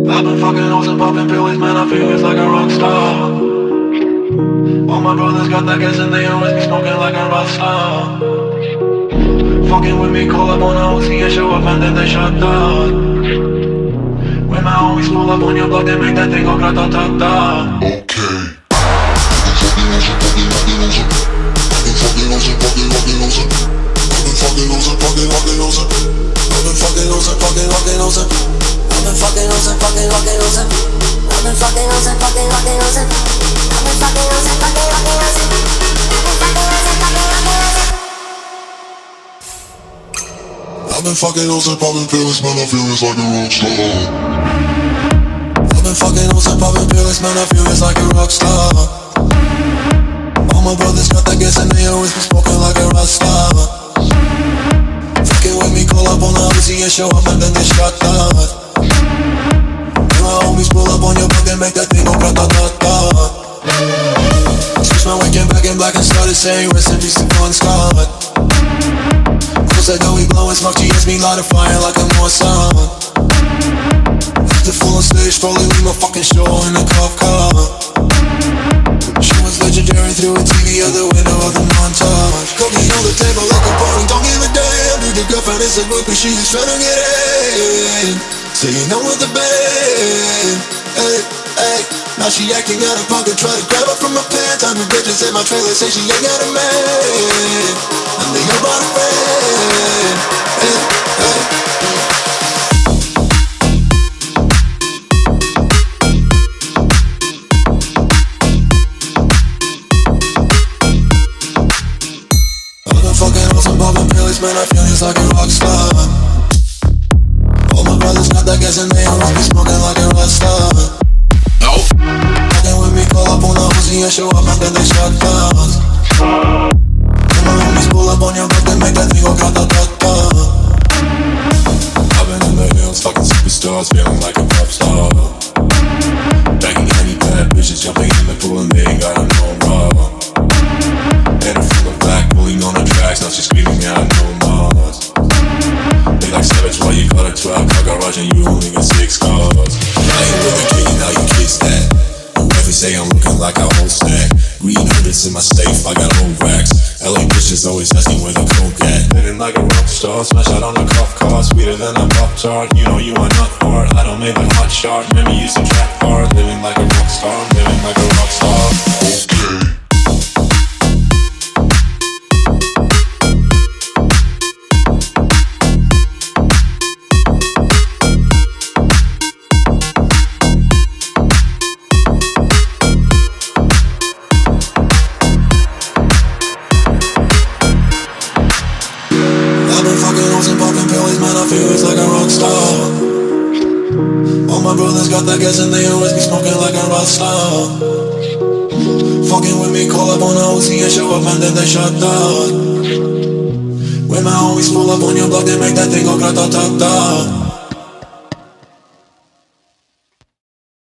I've been fucking hoes and popping pills, man, I feel it's like a rock star. All my brothers got that gas and they always be smoking like a rock star. Fucking with me, call up on a Uzi and show up and then they shut down. When my homies pull up on your block, they make that thing go grata-ta-ta. Okay. I've been fucking hoes and popping pills, man, I feel it's like a rock star. I've been fucking hoes and popping pills, man, I feel it's like a rock star. All my brothers got that gas and they always be smoking like a rock star. Fucking with me, call up on the Uzi and show up and then they shut down. When my homies pull up on your block, they make that thing go grata-ta-ta. Switch my weekend back in black and started saying rest in peace to Bon Scott. Said that we blowin' smoke, she hits me light a fire like a Mossad. The full on stage, probably leave my fucking show in a cop car. She was legendary through a TV out the window of the montage. Cookie on the table like a party, don't give a damn. Dude, your girlfriend is a groupie, she is tryna get in. So you know with the band, hey, hey. Now she acting out of pocket, try to grab her from my pants. I'm the bitches in my trailer, say she ain't got a man. And they all about a friend, hey, hey. I've been fucking hoes and popping pills, man, I feel it's like a rock star. All my brothers got that gas and they always be smoking like a rock star. Fucking with me, call up on the Uzi and show up and then they shut down. When my homies pull up on your block, they make that thing go grata-ta-ta. I've been in the hills, fucking superstars, feeling like a pop star. Banging any bad bitches, jumping in the pool and they ain't got no problem. Had her full of black, pulling on the tracks, now she's screaming out no more. They like savage, why you got a 12 car garage and you only got 6 cars. I ain't with a kid, now you kiss that. Whoever say I'm looking like a whole stack. Green hundreds in my safe, I got old racks. LA bitches always asking where the coke at. Living like a rock star, smash out on the cop car. Sweeter than a Pop-Tart, you know you are not hard. I don't make a hot shot, remember you used to trap hard. Living like a rock star, living like a rock star. Okay. All my brothers got that gas and they always be smoking like a rock star. Fucking with me, call up on the Uzi and show up and then they shut down. When my homies pull up on your block, they make that thing go grata-ta-ta.